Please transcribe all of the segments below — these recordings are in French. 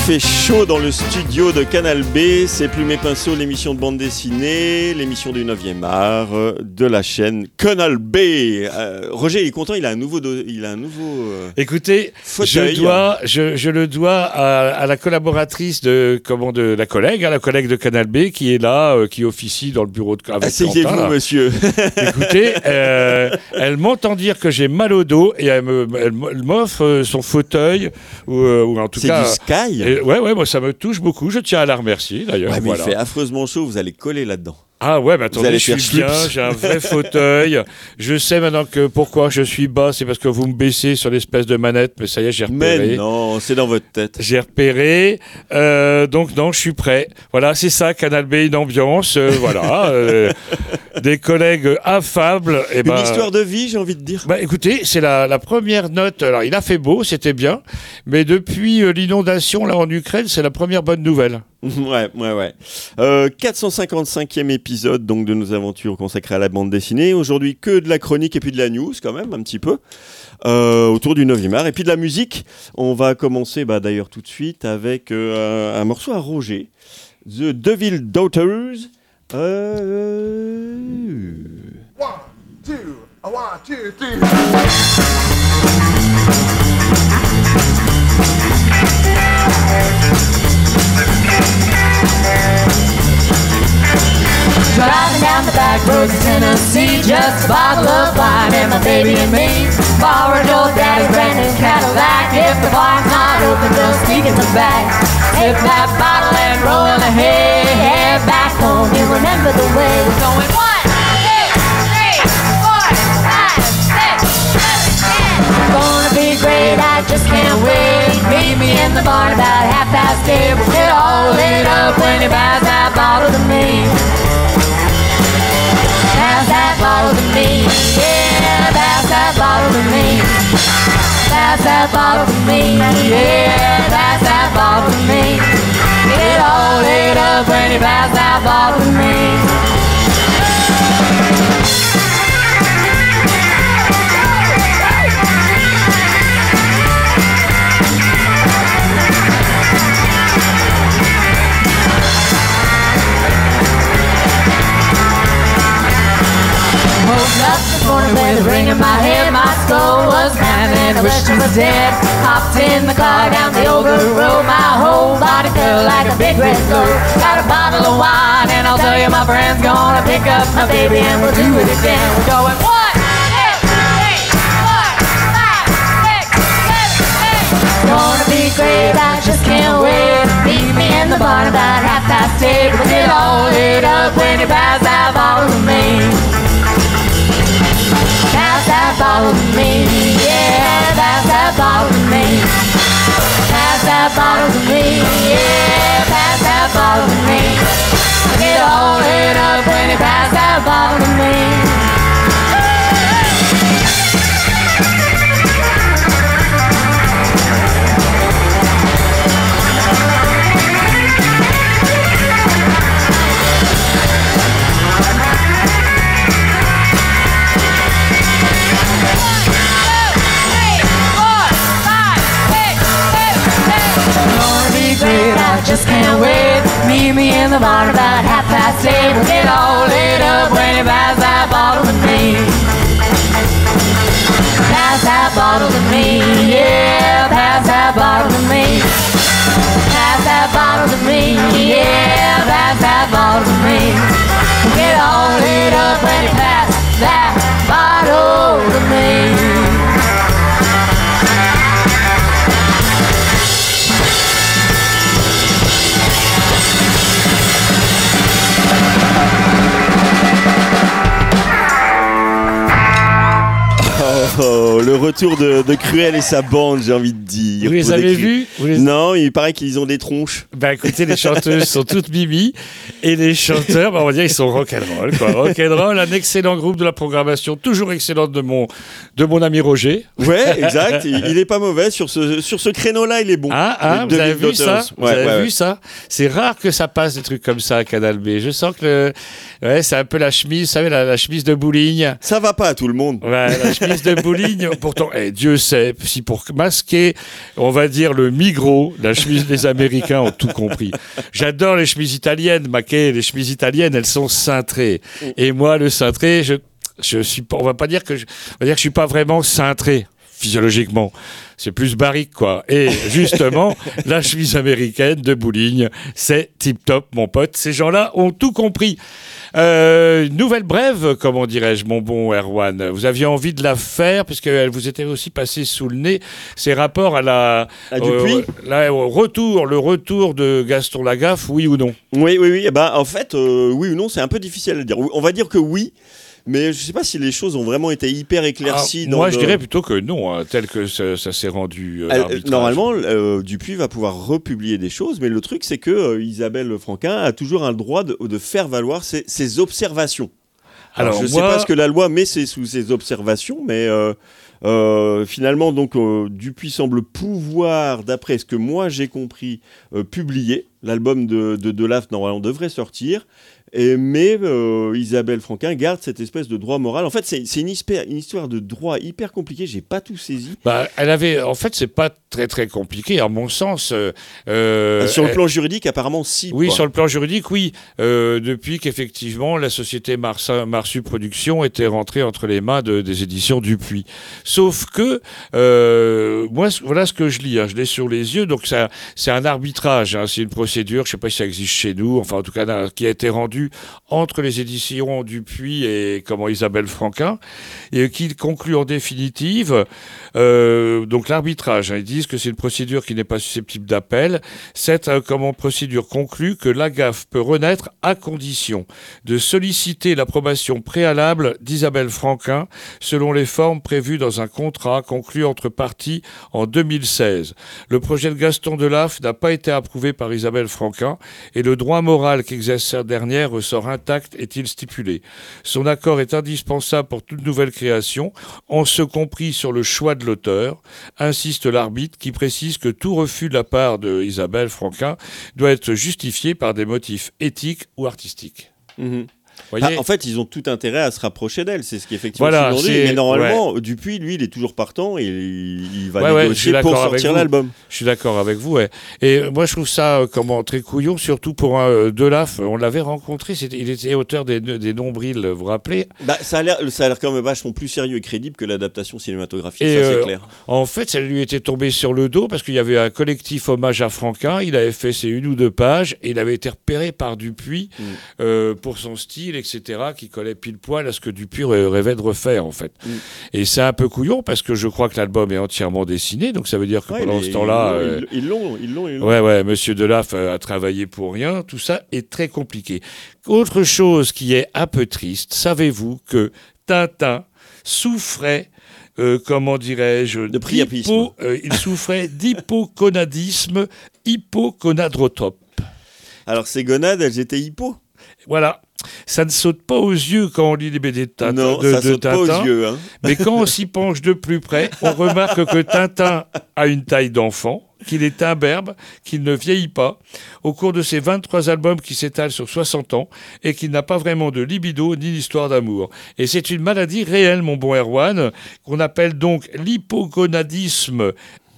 fait chaud dans le studio de Canal B, c'est Plume et Pinceau, l'émission de bande dessinée, l'émission du 9e art de la chaîne Canal B. Roger, il est content, il a un nouveau Écoutez, fauteuil. Je le dois à la collaboratrice de la collègue de Canal B qui est là, qui officie dans le bureau de avec Asseyez-vous, Quentin, monsieur. Écoutez, elle m'entend dire que j'ai mal au dos et elle m'offre son fauteuil ou en tout cas. C'est du Sky. Ouais, moi ça me touche beaucoup. Je tiens à la remercier d'ailleurs. Ouais, mais voilà. il fait affreusement chaud, vous allez coller là-dedans. Ah ouais, mais attendez, je suis bien, chips. j'ai un vrai fauteuil. Je sais maintenant que pourquoi je suis bas, c'est parce que vous me baissez sur l'espèce de manette, mais ça y est, j'ai repéré. Mais non, c'est dans votre tête. J'ai repéré, donc non, je suis prêt. Voilà, c'est ça, Canal B, une ambiance, voilà, des collègues affables. Et Une histoire de vie, j'ai envie de dire. Bah écoutez, c'est la première note. Alors il a fait beau, c'était bien, mais depuis l'inondation là en Ukraine, c'est la première bonne nouvelle. Ouais. 455e épisode donc de nos aventures consacrées à la bande dessinée. Aujourd'hui, que de la chronique et puis de la news quand même, un petit peu, autour du 9e art. Et puis de la musique. On va commencer d'ailleurs tout de suite avec un morceau à Roger. The Devil Daughters. 1, 2, 1, 2, 3. Driving down the back roads of Tennessee, just a bottle of wine and my baby and me. Borrowed old daddy's brand new Cadillac. If the bar's not open, just sneak in the back. Sip that bottle and roll ahead back home. You remember the way we're going. 1, 2, 3, 4, 5, 6, 7, 8. Gonna be great, I just can't wait. Meet me in the barn about 8:30. We'll get all lit up when he buys that bottle to me. Pass that bottle to me, yeah, pass that bottle to me. Pass that bottle to me, yeah, pass that bottle to me. Get all lit up when you pass that bottle to me. Woke up this morning with a ring in my head. My skull was pounding, I wished I was dead. Hopped in the car down the old road. My whole body felt like a big red goat. Got a bottle of wine and I'll tell you my friend's gonna pick up my baby and we'll do it again. We're going 1, 2, 3, 4, 5, 6, 7, 8. Gonna be great, I just can't wait. Meet me in the barn about 8:30. We'll get all lit up when you pass that bottle to me. Pass that bottle to me, yeah, pass that bottle to me. Pass that bottle to me, yeah, pass that bottle to me. Get all lit up when you pass that bottle to me. I just can't wait. Meet me in the barn about 8:30. We'll get all lit up when you pass that bottle to me. Pass that bottle to me, yeah, pass that bottle to me. Pass that bottle to me, yeah, pass that bottle to me. We'll get all lit up when you pass that bottle to me. Oh, le retour de Cruel et sa bande, j'ai envie de dire. Vous les avez vus ? Non, il paraît qu'ils ont des tronches. Ben écoutez, les chanteuses sont toutes mimi et les chanteurs, on va dire, ils sont rock'n'roll, quoi. Rock'n'roll, un excellent groupe de la programmation, toujours excellente de mon ami Roger. Ouais, exact. Il est pas mauvais sur ce créneau-là, il est bon. Vous avez vu ça ? Vous avez vu ça ? C'est rare que ça passe des trucs comme ça à Canal B. Je sens que c'est un peu la chemise, vous savez, la chemise de bowling. Ça va pas à tout le monde. Ouais, la chemise de bowling, pourtant, Dieu sait, si pour masquer, on va dire, le migros, la chemise des Américains ont tout compris. J'adore les chemises italiennes, Maquet, les chemises italiennes, elles sont cintrées. Et moi, le cintré, je suis pas, on va dire que je suis pas vraiment cintré, physiologiquement. C'est plus barrique, quoi. Et justement, la chemise américaine de Bouligne, c'est tip-top, mon pote. Ces gens-là ont tout compris. Nouvelle brève, comment dirais-je, mon bon Erwan. Vous aviez envie de la faire, puisqu'elle vous était aussi passée sous le nez, ces rapports à Dupuis au retour de Gaston Lagaffe, oui ou non? Oui. Eh ben, en fait, oui ou non, c'est un peu difficile à dire. On va dire que oui. Mais je ne sais pas si les choses ont vraiment été hyper éclaircies. Moi, je dirais plutôt que non, hein, tel que ça s'est rendu l'arbitrage. Normalement, Dupuis va pouvoir republier des choses, mais le truc, c'est que Isabelle Franquin a toujours un droit de faire valoir ses observations. Alors, je ne sais pas ce que la loi met sous ses observations, mais finalement, donc, Dupuis semble pouvoir, d'après ce que moi j'ai compris, publier. L'album de Delaf, normalement, devrait sortir. Mais Isabelle Franquin garde cette espèce de droit moral. En fait, c'est une histoire de droit hyper compliquée. J'ai pas tout saisi. En fait, c'est pas très très compliqué, à mon sens. Sur le plan juridique, apparemment, si. Oui, quoi. sur le plan juridique, oui. Depuis qu'effectivement, la société Marsu Productions était rentrée entre les mains des éditions Dupuis. Sauf que, moi, voilà ce que je lis. Hein. Je l'ai sur les yeux. Donc, c'est un arbitrage. Hein. C'est une procédure, je sais pas si ça existe chez nous, enfin, en tout cas, qui a été rendue entre les éditions Dupuis et Isabelle Franquin, et qui conclut en définitive donc l'arbitrage. Hein, ils disent que c'est une procédure qui n'est pas susceptible d'appel. Cette procédure conclut que l'AGAF peut renaître à condition de solliciter l'approbation préalable d'Isabelle Franquin selon les formes prévues dans un contrat conclu entre parties en 2016. Le projet de Gaston Delaf n'a pas été approuvé par Isabelle Franquin et le droit moral qu'exerce cette dernière ressort intact, est-il stipulé. Son accord est indispensable pour toute nouvelle création, en ce compris sur le choix de l'auteur, insiste l'arbitre qui précise que tout refus de la part de Isabelle Franquin doit être justifié par des motifs éthiques ou artistiques. Mmh. En fait, ils ont tout intérêt à se rapprocher d'elle, c'est ce qui est effectivement dit. Mais normalement, Dupuis, lui, il est toujours partant et il va négocier pour sortir l'album. Je suis d'accord avec vous. Ouais. Et moi, je trouve ça très couillon, surtout pour un Delaf. On l'avait rencontré, il était auteur des Nombrils, vous vous rappelez? Ça a l'air quand même vachement plus sérieux et crédible que l'adaptation cinématographique, ça c'est clair. En fait, ça lui était tombé sur le dos parce qu'il y avait un collectif hommage à Franquin. Il avait fait ses 1 ou 2 pages et il avait été repéré par Dupuis pour son style, etc., qui collait pile poil à ce que Dupuis rêvait de refaire, en fait. Et c'est un peu couillon, parce que je crois que l'album est entièrement dessiné, donc ça veut dire que pendant ce temps-là... Ils l'ont. Ouais, Monsieur Delaf a travaillé pour rien, tout ça est très compliqué. Autre chose qui est un peu triste, savez-vous que Tintin souffrait... de priapisme. Il souffrait d'hypogonadisme hypogonadrotrope. Alors ces gonades, elles étaient hypo. Voilà. Ça ne saute pas aux yeux quand on lit les BD de Tintin. Non, ça saute pas aux yeux. Hein. Mais quand on s'y penche de plus près, on remarque que Tintin a une taille d'enfant, qu'il est imberbe, qu'il ne vieillit pas, au cours de ses 23 albums qui s'étalent sur 60 ans, et qu'il n'a pas vraiment de libido ni d'histoire d'amour. Et c'est une maladie réelle, mon bon Erwan, qu'on appelle donc l'hypogonadisme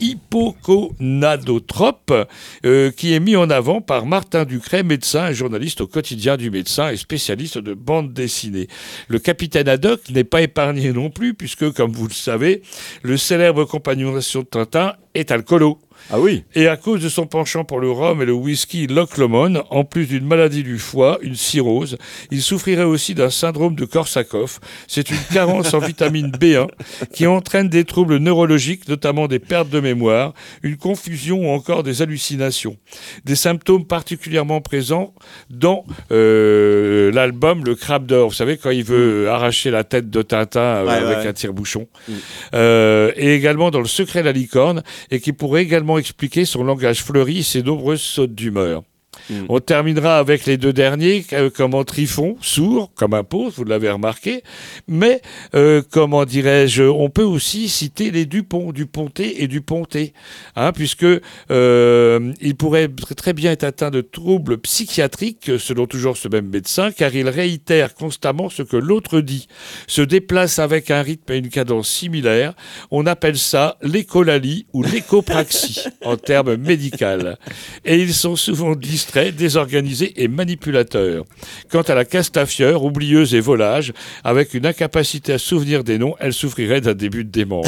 hypogonadotrope, qui est mis en avant par Martin Ducret, médecin et journaliste au quotidien du Médecin et spécialiste de bande dessinée. Le capitaine Haddock n'est pas épargné non plus, puisque, comme vous le savez, le célèbre compagnon de Tintin est alcoolo. Ah oui. Et à cause de son penchant pour le rhum et le whisky Loch Lomond, en plus d'une maladie du foie, une cirrhose, il souffrirait aussi d'un syndrome de Korsakoff. C'est une carence en vitamine B1 qui entraîne des troubles neurologiques, notamment des pertes de mémoire, une confusion ou encore des hallucinations. Des symptômes particulièrement présents dans l'album Le Crabe d'Or. Vous savez, quand il veut arracher la tête de Tintin avec un tire-bouchon. Et également dans Le Secret de la licorne, et qui pourrait également expliquer son langage fleuri et ses nombreuses sautes d'humeur. On terminera avec les deux derniers, comment Trifon, sourd, comme un pauvre, vous l'avez remarqué. Mais, comment dirais-je, on peut aussi citer les Dupont, Duponté et Duponté, puisque il pourrait très bien être atteint de troubles psychiatriques, selon toujours ce même médecin, car il réitère constamment ce que l'autre dit, se déplace avec un rythme et une cadence similaires. On appelle ça l'écholalie ou l'échopraxie en termes médicaux. Et ils sont souvent distraits, désorganisés et manipulateurs. Quant à la Castafiore, oublieuse et volage, avec une incapacité à se souvenir des noms, elle souffrirait d'un début de démence.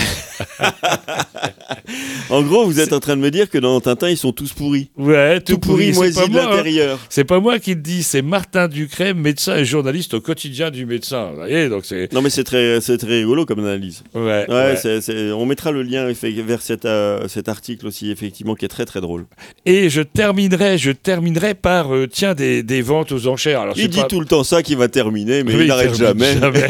En gros, vous êtes en train de me dire que dans Tintin, ils sont tous pourris. Ouais, tout pourri, moisi de l'intérieur. C'est pas moi qui le dis, c'est Martin Ducret, médecin et journaliste au quotidien du médecin. Vous voyez, donc c'est... Non, mais c'est très rigolo comme analyse. Ouais. On mettra le lien vers cet article aussi, effectivement, qui est très très drôle. Et je terminerai par des ventes aux enchères. Alors, il dit tout le temps ça qu'il va terminer, mais il n'arrête jamais.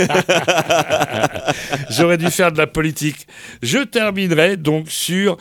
J'aurais dû faire de la politique. Je terminerai donc sur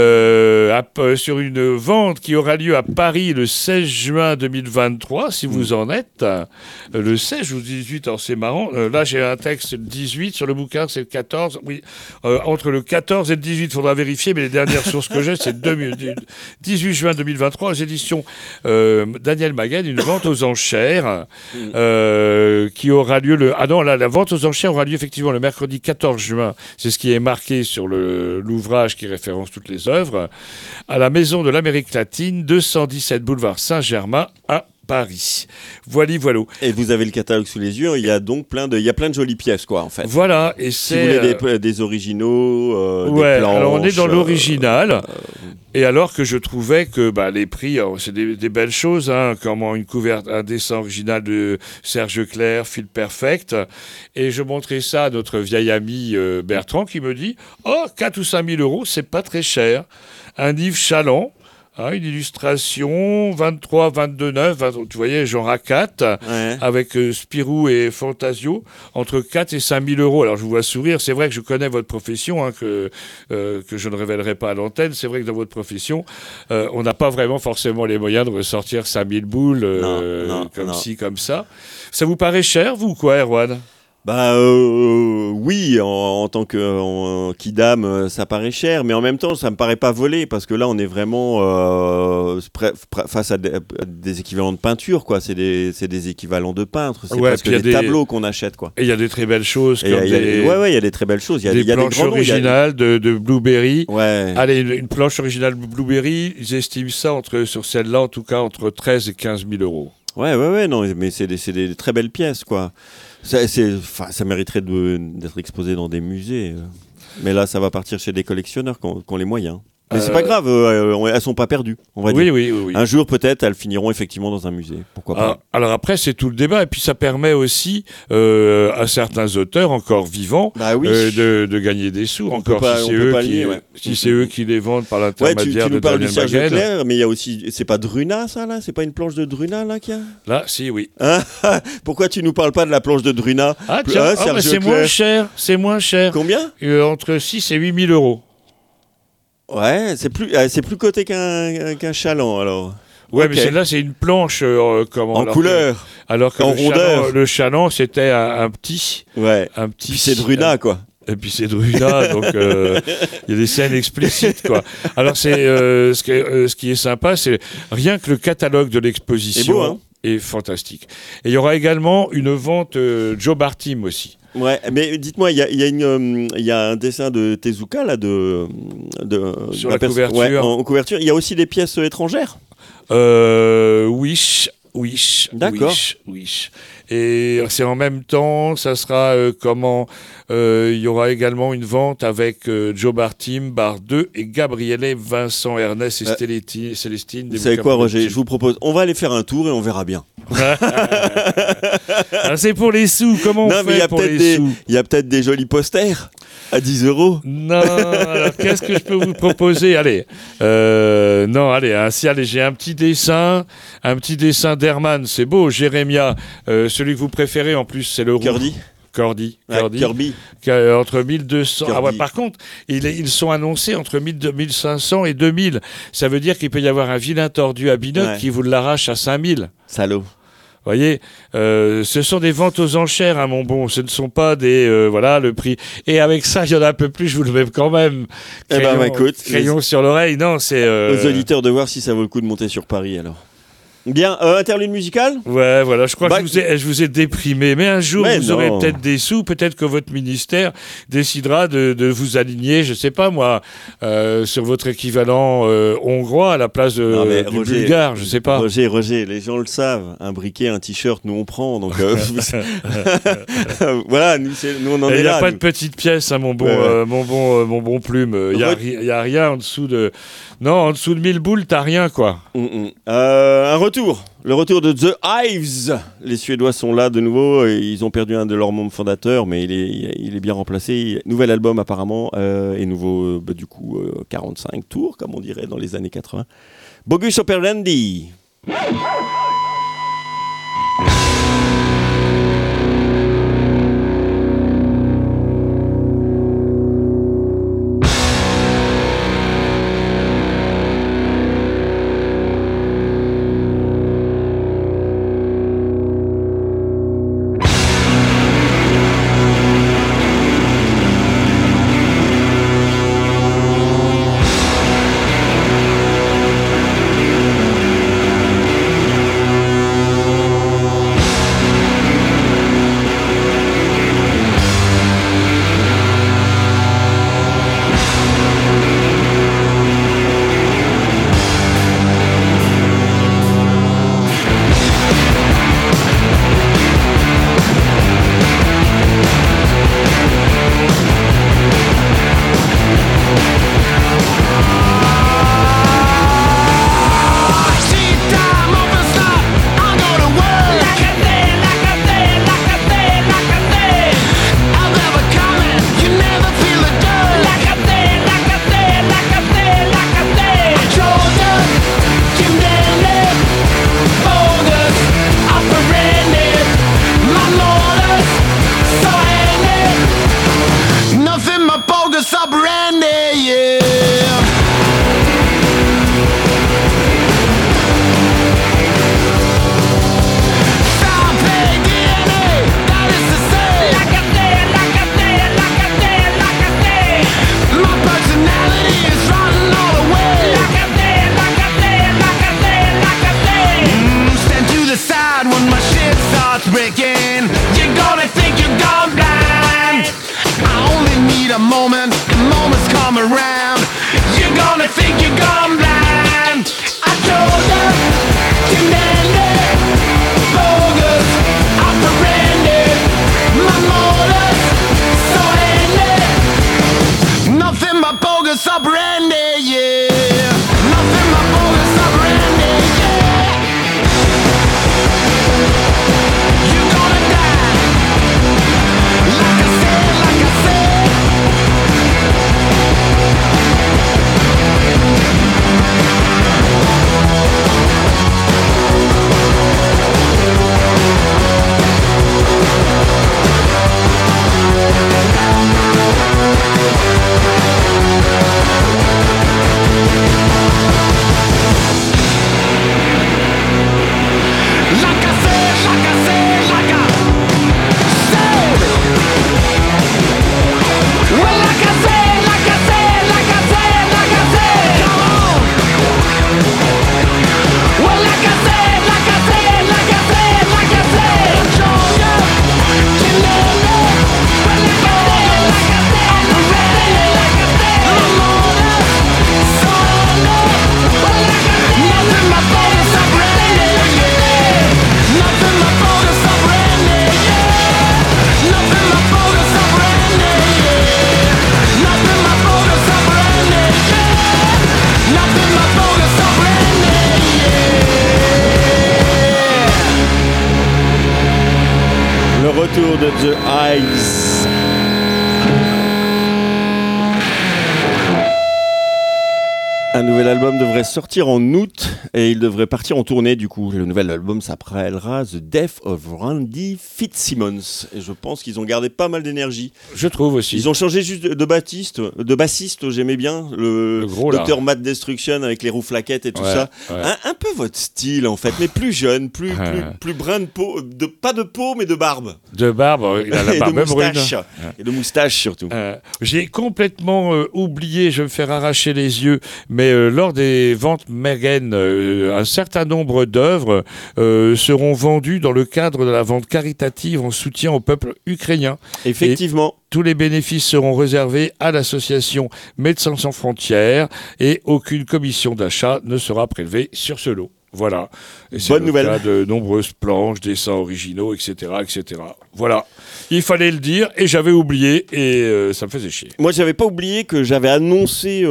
une vente qui aura lieu à Paris le 16 juin 2023, si vous en êtes. Le 16 ou 18, alors c'est marrant. Là, j'ai un texte le 18, sur le bouquin, c'est le 14. Oui, entre le 14 et le 18, il faudra vérifier, mais les dernières sources que j'ai, c'est 18 juin 2023, aux éditions Daniel Maguen, une vente aux enchères qui aura lieu la vente aux enchères aura lieu effectivement le mercredi 14 juin. C'est ce qui est marqué sur l'ouvrage qui référence toutes les œuvres, à la Maison de l'Amérique latine, 217 boulevard Saint-Germain à Paris. Voilà. Et vous avez le catalogue sous les yeux, il y a donc plein de jolies pièces, quoi, en fait. Voilà, et c'est... Si vous voulez des originaux, des planches... alors on est dans l'original, et alors que je trouvais que les prix, c'est des belles choses, comme un dessin original de Serge Clair, Fil Perfect, et je montrais ça à notre vieil ami Bertrand, qui me dit « 4 ou 5 000 euros, c'est pas très cher. » Un Yves Chaland, une illustration 23, 22, 9, tu voyais, genre A4, avec Spirou et Fantasio, entre 4 et 5 000 euros. Alors je vous vois sourire, c'est vrai que je connais votre profession, que je ne révélerai pas à l'antenne. C'est vrai que dans votre profession, on n'a pas vraiment forcément les moyens de ressortir 5 000 boules, comme ça. Ça vous paraît cher, vous, quoi, Erwan ? Oui, en tant que kidam, ça paraît cher, mais en même temps, ça me paraît pas volé, parce que là, on est vraiment face à des équivalents de peinture, quoi. C'est des équivalents de peintres, c'est presque des tableaux qu'on achète, quoi. Et il y a des très belles choses, il y a des très belles choses. Il y a des planches originales de Blueberry. Ouais. Allez, une planche originale Blueberry, ils estiment ça sur celle-là, en tout cas, entre 13 et 15 000 euros. Ouais, non, mais c'est des très belles pièces, quoi. Ça mériterait d'être exposé dans des musées. Mais là, ça va partir chez des collectionneurs qui ont les moyens. Mais c'est pas grave, elles sont pas perdues, on va dire. Oui. Un jour, peut-être, elles finiront effectivement dans un musée. Pourquoi pas. Alors après, c'est tout le débat. Et puis, ça permet aussi à certains auteurs encore vivants de gagner des sous. Si c'est eux qui les vendent par l'intermédiaire de Daniel Maguen. Clair, mais il y a aussi... C'est pas Druna, ça, là ? C'est pas une planche de Druna, là, qu'il y a ? Là, si, oui. Pourquoi tu nous parles pas de la planche de Druna ? C'est moins cher. C'est moins cher. Combien ? Entre 6 et 8 000 euros. Ouais, c'est plus coté qu'un chaland, alors. Ouais, mais celle-là, c'est une planche en couleur. Alors que le chaland, c'était un petit. Ouais. Puis c'est Druna, quoi. Et puis c'est Druna, donc il y a des scènes explicites, quoi. Alors ce qui est sympa, c'est rien que le catalogue de l'exposition. C'est beau, hein ? Est fantastique. Et il y aura également une vente Joe Bartim aussi. Ouais, mais dites-moi, il y a un dessin de Tezuka là sur la couverture. En couverture. Il y a aussi des pièces étrangères. Wish. D'accord. Wish. Et c'est en même temps, ça sera il y aura également une vente avec Joe Bartim, Bar 2 et Gabriele, Vincent, Ernest et Célestine. Vous savez quoi, Roger ? Je vous propose, on va aller faire un tour et on verra bien. C'est pour les sous. Comment on fait pour les sous ? Il y a peut-être des jolis posters à 10 euros. Non, alors qu'est-ce que je peux vous proposer ? Allez, j'ai un petit dessin d'Herman, c'est beau. Jérémia, celui que vous préférez en plus, c'est le Curdy. Cordy. Kirby. Entre 1200. Kirby. Ah ouais, par contre, ils sont annoncés entre 1500 et 2000. Ça veut dire qu'il peut y avoir un vilain tordu à binocle qui vous l'arrache à 5000. Salaud. Vous voyez, ce sont des ventes aux enchères, hein, mon bon. Ce ne sont pas des... voilà, le prix. Et avec ça, il y en a un peu plus, je vous le mets quand même. Crayon sur l'oreille, non, c'est... Aux auditeurs de voir si ça vaut le coup de monter sur Paris, alors. Bien, interlude musical ? Ouais, voilà, je crois que je vous ai déprimé. Mais un jour, vous aurez peut-être des sous, peut-être que votre ministère décidera de vous aligner, je sais pas moi, sur votre équivalent hongrois à la place du bulgare, je sais pas. Roger, les gens le savent. Un briquet, un t-shirt, nous on prend. Donc voilà, nous on en est là. Il n'y a pas de petite pièce, hein, mon bon plume. Il y a rien en dessous de... Non, en dessous de 1000 boules, t'as rien, quoi. Un retour. Le retour de The Hives. Les Suédois sont là de nouveau. Ils ont perdu un de leurs membres fondateurs, mais il est bien remplacé. Nouvel album, apparemment. Et nouveau, 45 tours, comme on dirait dans les années 80. Bogus Operandi. Retour de The Hives. Un nouvel album devrait sortir en août et il devrait partir en tournée du coup. Le nouvel album s'appellera The Death of Randy Fitzsimmons et je pense qu'ils ont gardé pas mal d'énergie. Je trouve aussi. Ils ont changé juste de bassiste, j'aimais bien le gros, Dr Matt Destruction avec les roues flaquettes et tout ça. Ouais. Un peu votre style en fait, mais plus jeune, plus brun de peau, pas de peau mais de barbe. De barbe, il a la et barbe de brune. moustache. Et de moustache surtout. J'ai complètement oublié, je vais me faire arracher les yeux, mais lors des ventes Mergen, un certain nombre d'œuvres seront vendues dans le cadre de la vente caritative en soutien au peuple ukrainien. Effectivement. Tous les bénéfices seront réservés à l'association Médecins sans frontières et aucune commission d'achat ne sera prélevée sur ce lot. Voilà. Et c'est Bonne nouvelle. Cas de nombreuses planches, dessins originaux, etc., etc. Voilà. Il fallait le dire et j'avais oublié et ça me faisait chier. Moi, j'avais pas oublié que j'avais annoncé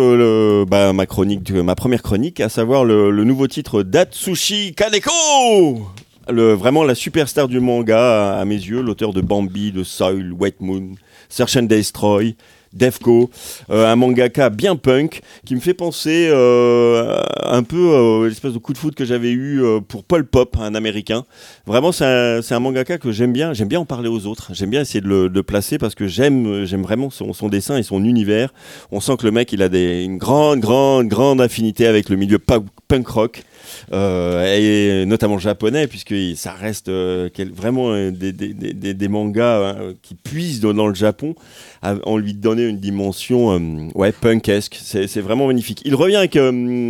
ma première chronique, à savoir le nouveau titre d'Atsushi Kaneko. Vraiment la superstar du manga à mes yeux, l'auteur de Bambi, de Soul, White Moon, Search and Destroy, Defco, un mangaka bien punk qui me fait penser un peu à l'espèce de coup de foudre que j'avais eu pour Paul Pop, un américain. Vraiment, c'est un mangaka que j'aime bien en parler aux autres, j'aime bien essayer de le placer parce que j'aime vraiment son dessin et son univers. On sent que le mec il a une grande affinité avec le milieu punk rock. Et notamment japonais, puisque ça reste vraiment des mangas qui puisent dans le Japon en lui donnant une dimension punkesque. C'est vraiment magnifique. Il revient avec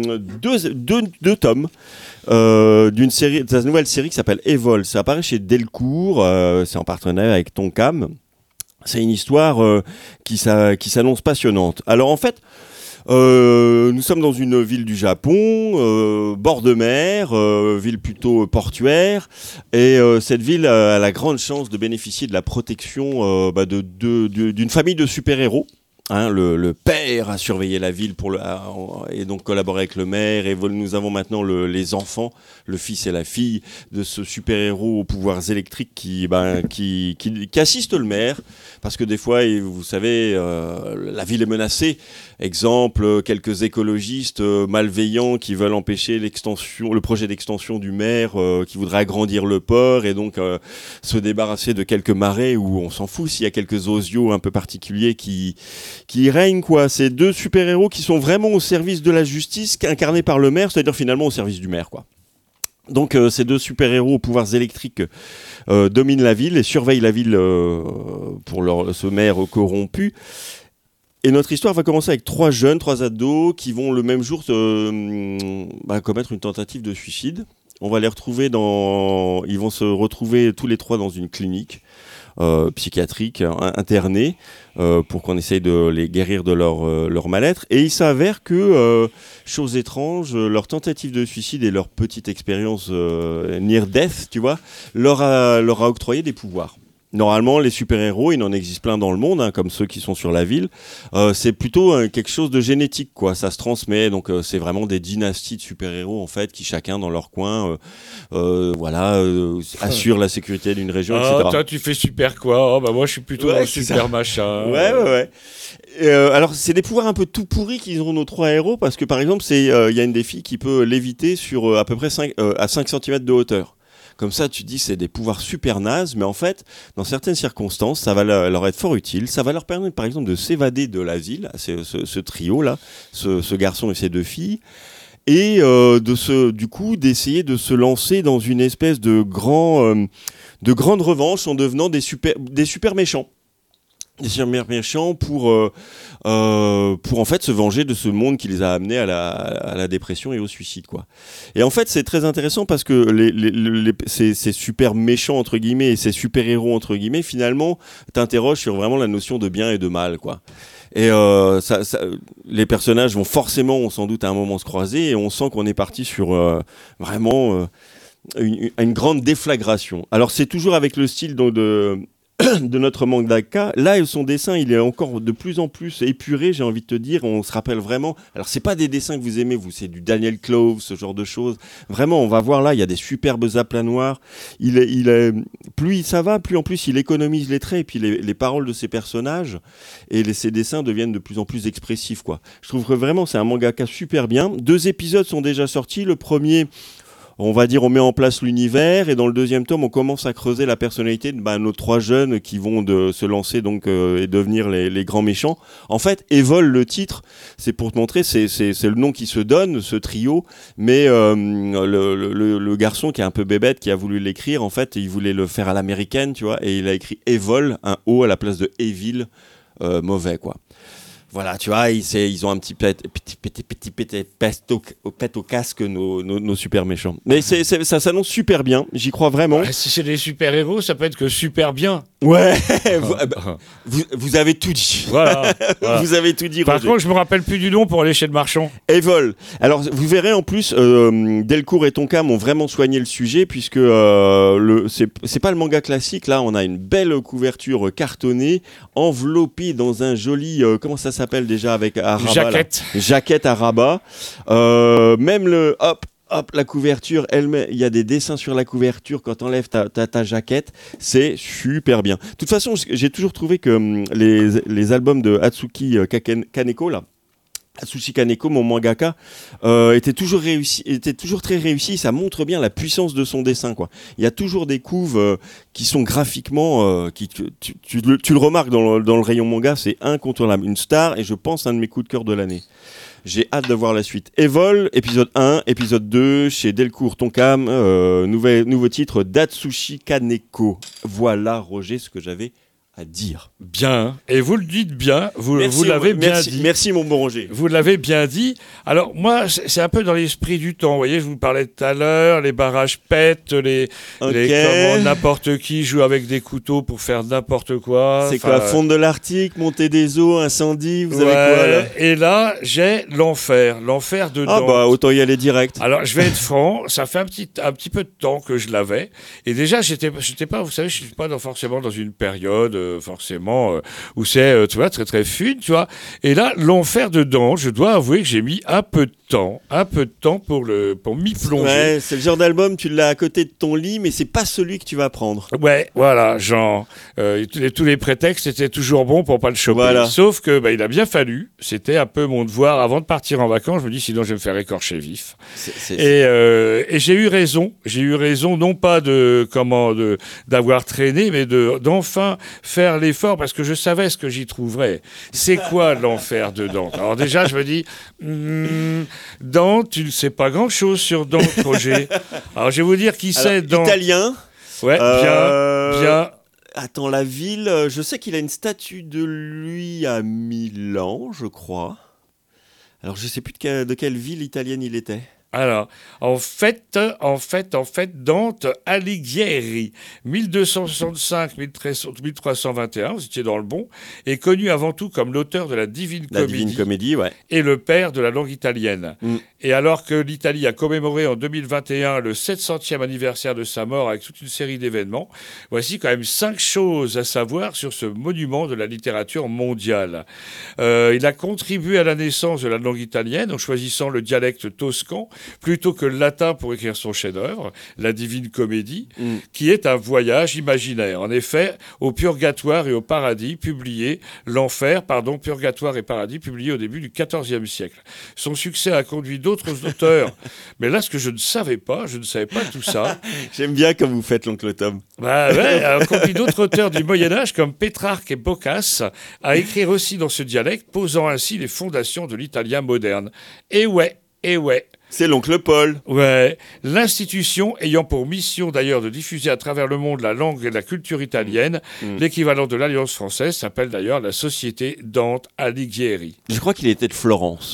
deux tomes de sa nouvelle série qui s'appelle Evol. Ça apparaît chez Delcourt, c'est en partenariat avec Tonkam. C'est une histoire qui s'annonce passionnante. Alors en fait, nous sommes dans une ville du Japon, bord de mer, ville plutôt portuaire, et cette ville a la grande chance de bénéficier de la protection d'une famille de super-héros. Le père a surveillé la ville et donc collaboré avec le maire, et nous avons maintenant les enfants, le fils et la fille de ce super-héros aux pouvoirs électriques qui assiste le maire, parce que des fois, vous savez, la ville est menacée. Exemple, quelques écologistes malveillants qui veulent empêcher le projet d'extension du maire, qui voudrait agrandir le port et donc se débarrasser de quelques marais où on s'en fout s'il y a quelques osios un peu particuliers qui règnent, quoi. C'est deux super-héros qui sont vraiment au service de la justice, incarnés par le maire, c'est-à-dire finalement au service du maire, quoi. Donc ces deux super-héros aux pouvoirs électriques dominent la ville et surveillent la ville pour ce maire corrompu. Et notre histoire va commencer avec trois ados qui vont le même jour commettre une tentative de suicide. Ils vont se retrouver tous les trois dans une clinique psychiatrique internés pour qu'on essaye de les guérir de leur mal-être. Et il s'avère que, chose étrange, leur tentative de suicide et leur petite expérience near death, tu vois, leur a octroyé des pouvoirs. Normalement, les super-héros, il en existe plein dans le monde, comme ceux qui sont sur la ville. C'est plutôt quelque chose de génétique, quoi. Ça se transmet, donc c'est vraiment des dynasties de super-héros, en fait, qui chacun dans leur coin, assurent la sécurité d'une région, etc. Toi, tu fais super quoi? Moi, je suis plutôt dans le super machin. Ouais. Alors, c'est des pouvoirs un peu tout pourris qu'ils ont nos trois héros, parce que, par exemple, il y a une des filles qui peut léviter sur à peu près 5 cm de hauteur. Comme ça, tu dis c'est des pouvoirs super nazes, mais en fait, dans certaines circonstances, ça va leur être fort utile. Ça va leur permettre, par exemple, de s'évader de l'asile, ce trio-là, ce garçon et ces deux filles, et d'essayer de se lancer dans une espèce de grande revanche en devenant des super méchants. Des super méchants pour en fait se venger de ce monde qui les a amenés à la dépression et au suicide, quoi. Et en fait c'est très intéressant parce que ces super méchants entre guillemets et ces super héros entre guillemets finalement t'interrogent sur vraiment la notion de bien et de mal, quoi. Et les personnages vont forcément sans doute à un moment se croiser et on sent qu'on est parti sur vraiment une grande déflagration. Alors c'est toujours avec le style de de notre mangaka. Là, son dessin, il est encore de plus en plus épuré, j'ai envie de te dire. On se rappelle vraiment. Alors, c'est pas des dessins que vous aimez, vous, c'est du Daniel Clove, ce genre de choses. Vraiment, on va voir là, il y a des superbes aplats noirs. Plus ça va, plus en plus il économise les traits et puis les paroles de ses personnages et ses dessins deviennent de plus en plus expressifs, quoi. Je trouve que vraiment, c'est un mangaka super bien. 2 épisodes sont déjà sortis. Le premier, on va dire, on met en place l'univers, et dans le 2e tome, on commence à creuser la personnalité de nos 3 jeunes qui vont se lancer donc et devenir les grands méchants. En fait, Evol, le titre, c'est pour te montrer, c'est le nom qui se donne, ce trio, mais le garçon qui est un peu bébête, qui a voulu l'écrire, en fait, il voulait le faire à l'américaine, tu vois, et il a écrit Evol, un O à la place de Evil, mauvais, quoi. Voilà, tu vois, ils ont un petit pet au casque, nos super méchants. Mais ça s'annonce super bien, j'y crois vraiment. Ouais, si c'est des super-héros, ça peut être que super bien. Ouais, vous avez tout dit. Voilà. Vous avez tout dit, Par Roger. contre, je me rappelle plus du nom pour aller chez le marchand. Evol. Alors, vous verrez en plus, Delcourt et Tonkam ont vraiment soigné le sujet, puisque c'est pas le manga classique. Là, on a une belle couverture cartonnée, enveloppée dans un joli... comment ça s'appelle déjà avec à rabat, Jaquette. Jaquette à rabat. Même la couverture, il y a des dessins sur la couverture quand t'enlèves ta jaquette, c'est super bien. De toute façon, j'ai toujours trouvé que les albums de Atsushi Kaneko, là, Atsushi Kaneko, mon mangaka, était toujours très réussi. Ça montre bien la puissance de son dessin, quoi. Il y a toujours des couves qui sont graphiquement, tu le remarques dans le rayon manga, c'est incontournable, une star, et je pense un de mes coups de cœur de l'année. J'ai hâte de voir la suite. Evol, épisode 1, épisode 2, chez Delcourt Tonkam, nouveau titre d'Atsushi Kaneko. Voilà, Roger, ce que j'avais à dire. Bien. Et vous le dites bien, vous l'avez bien dit. Merci, mon bon Roger. Vous l'avez bien dit. Alors, moi, c'est un peu dans l'esprit du temps. Vous voyez, je vous parlais tout à l'heure, les barrages pètent, comment n'importe qui joue avec des couteaux pour faire n'importe quoi. C'est quoi, fonte de l'Arctique, montée des eaux, incendie, vous avez quoi, là? Et là, j'ai l'enfer de Dante. Ah bah, autant y aller direct. Alors, je vais être franc, ça fait un petit peu de temps que je l'avais. Et déjà, j'étais pas, vous savez, je suis pas forcément dans une période, forcément, où c'est, tu vois, très très fun, tu vois. Et là, l'enfer de Dante, je dois avouer que j'ai mis un peu de temps pour m'y plonger. Ouais, c'est le genre d'album, tu l'as à côté de ton lit, mais c'est pas celui que tu vas prendre. Ouais, voilà, genre, tous les prétextes étaient toujours bons pour pas le choper. Voilà. Sauf que, il a bien fallu, c'était un peu mon devoir avant de partir en vacances, je me dis, sinon je vais me faire écorcher vif. Et j'ai eu raison, non pas d'avoir traîné, mais d'enfin faire l'effort, parce que je savais ce que j'y trouverais. C'est quoi l'enfer de Dante? Alors déjà, je me dis, Dante, tu ne sais pas grand-chose sur Dante, Roger. Alors je vais vous dire qui c'est, Dante. Italien. Ouais, bien. Attends, la ville, je sais qu'il a une statue de lui à Milan, je crois. Alors je sais plus de quelle ville italienne il était. Alors, en fait, Dante Alighieri, 1265-1321, vous étiez dans le bon, est connu avant tout comme l'auteur de la Divine Comédie, ouais. Et le père de la langue italienne. Et alors que l'Italie a commémoré en 2021 le 700e anniversaire de sa mort avec toute une série d'événements, voici quand même 5 choses à savoir sur ce monument de la littérature mondiale. Il a contribué à la naissance de la langue italienne en choisissant le dialecte toscan plutôt que le latin pour écrire son chef-d'œuvre, la Divine Comédie, qui est un voyage imaginaire. En effet, au Purgatoire et au Paradis, Purgatoire et Paradis, publié au début du XIVe siècle. Son succès a conduit d'autres auteurs. Mais là, ce que je ne savais pas tout ça. J'aime bien comme vous faites, l'oncle Tom. A conduit d'autres auteurs du Moyen-Âge, comme Pétrarque et Boccace, à écrire aussi dans ce dialecte, posant ainsi les fondations de l'italien moderne. Et ouais. C'est l'oncle Paul. Ouais, l'institution ayant pour mission d'ailleurs de diffuser à travers le monde la langue et la culture italienne, l'équivalent de l'Alliance française s'appelle d'ailleurs la Société Dante Alighieri. Je crois qu'il était de Florence.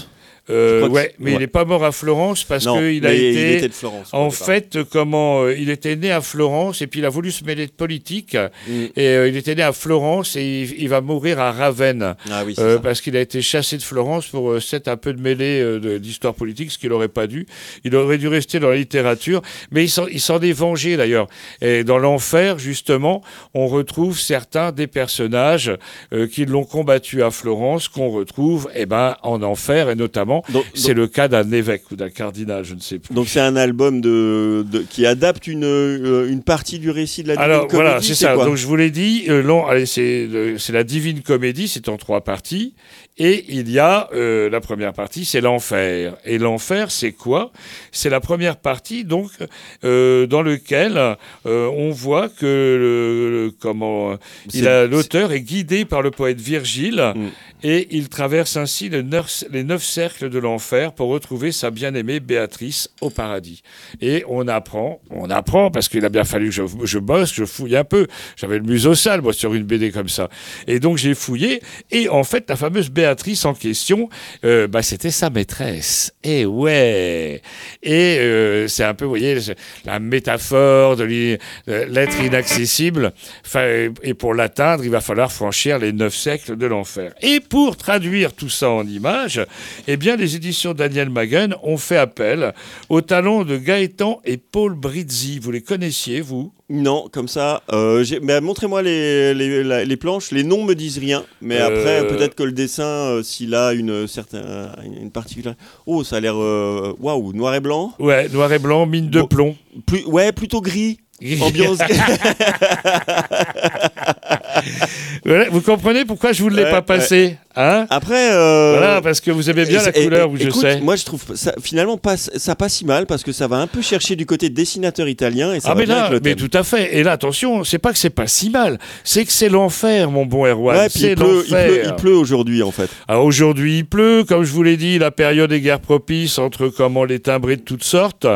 crois que ouais, mais il n'est pas mort à Florence parce Non, qu'il mais a il été. était de Florence. En au départ. fait, il était né à Florence et puis il a voulu se mêler de politique. Et il était né à Florence et il va mourir à Ravenne. Ah oui, c'est ça. Parce qu'il a été chassé de Florence pour s'être un peu de mêlée d'histoire politique, ce qu'il n'aurait pas dû. Il aurait dû rester dans la littérature, mais il s'en est vengé d'ailleurs. Et dans l'enfer, justement, on retrouve certains des personnages qui l'ont combattu à Florence, qu'on retrouve en enfer, et notamment, c'est le cas d'un évêque ou d'un cardinal, je ne sais plus. Donc c'est un album qui adapte une partie du récit de la Divine Comédie. Voilà, c'est ça. quoi Donc je vous l'ai dit, c'est la Divine Comédie, c'est en 3 parties. Et il y a la première partie, c'est l'enfer. Et l'enfer, c'est quoi ? C'est la première partie, donc, dans lequel on voit que l'auteur est guidé par le poète Virgile et il traverse ainsi les 9 cercles de l'enfer pour retrouver sa bien-aimée Béatrice au paradis. Et on apprend parce qu'il a bien fallu que je bosse, je fouille un peu. J'avais le museau sale, moi, sur une BD comme ça. Et donc j'ai fouillé et en fait, la fameuse Béatrice en question, c'était sa maîtresse. Et ouais. Et c'est un peu, vous voyez, la métaphore de l'être inaccessible. Et pour l'atteindre, il va falloir franchir les 9 cercles de l'enfer. Et pour traduire tout ça en images, les éditions Daniel Maguen ont fait appel au talent de Gaëtan et Paul Brizzi. Vous les connaissiez, vous ? Non, comme ça. Montrez-moi les planches. Les noms me disent rien, mais après peut-être que le dessin, s'il a une particularité. Oh, ça a l'air waouh, noir et blanc. Ouais, noir et blanc, mine de plomb. Plutôt gris. Ambiance. Voilà, vous comprenez pourquoi je vous l'ai pas passé, hein ? Après, voilà, parce que vous aimez bien la couleur, je sais. Moi, je trouve ça finalement pas si mal parce que ça va un peu chercher du côté dessinateur italien et ça va bien avec le thème. Mais tout à fait. Et là, attention, c'est pas que c'est pas si mal, c'est que c'est l'enfer, mon bon Erwan. Ouais, puis il pleut aujourd'hui en fait. Alors aujourd'hui, il pleut, comme je vous l'ai dit, la période est guère propice entre les timbrés de toutes sortes,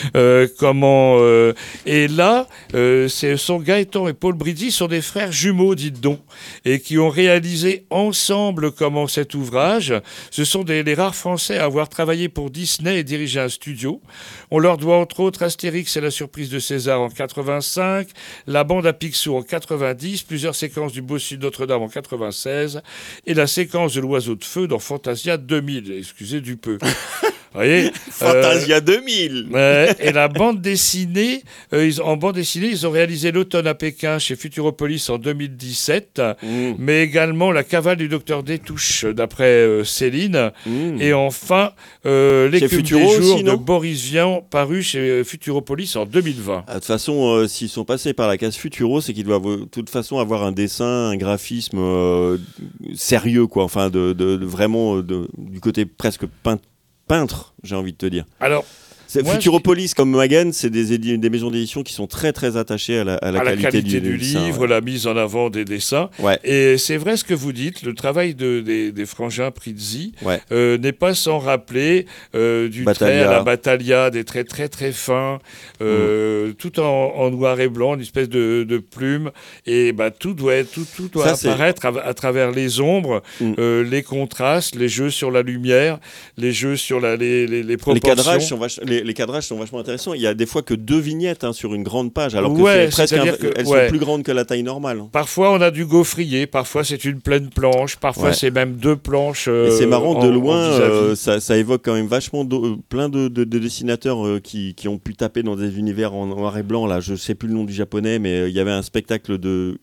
et là, ce sont Gaëtan et Paul Brizzi, sont des frères jumeaux, dites donc, et qui ont réalisé ensemble cet ouvrage. Ce sont les rares Français à avoir travaillé pour Disney et dirigé un studio. On leur doit entre autres Astérix et la surprise de César en 85, la bande à Picsou en 90, plusieurs séquences du Bossu de Notre-Dame en 96 et la séquence de l'Oiseau de Feu dans Fantasia 2000. Excusez du peu. Voyez, Fantasia 2000. Et la bande dessinée, ils ont réalisé L'automne à Pékin chez Futuropolis en 2017, mais également La cavale du docteur Détouche d'après Céline, et enfin L'écume des jours aussi, de Boris Vian paru chez Futuropolis en 2020. De toute façon, s'ils sont passés par la case Futuro, c'est qu'ils doivent de toute façon avoir un dessin, un graphisme sérieux, quoi. Enfin, vraiment du côté presque peintre, j'ai envie de te dire. Alors, Futuropolis comme Maguen, c'est des maisons d'édition qui sont très très attachées à la qualité du livre, ouais. La mise en avant des dessins. Ouais. Et c'est vrai ce que vous dites, le travail des frangins Brizzi n'est pas sans rappeler du trait à la Battaglia, des traits très très fins, tout en noir et blanc, une espèce de plume. Et tout doit apparaître à travers les ombres, les contrastes, les jeux sur la lumière, les jeux sur les proportions. Les cadrages sont vachement intéressants. Il y a des fois que 2 vignettes sur une grande page, alors que elles sont plus grandes que la taille normale. Parfois, on a du gaufrier, parfois c'est une pleine planche, parfois c'est même 2 planches. Et c'est marrant, de loin, ça évoque quand même vachement plein de dessinateurs qui ont pu taper dans des univers en noir et blanc. Là, je sais plus le nom du japonais, mais il y avait un spectacle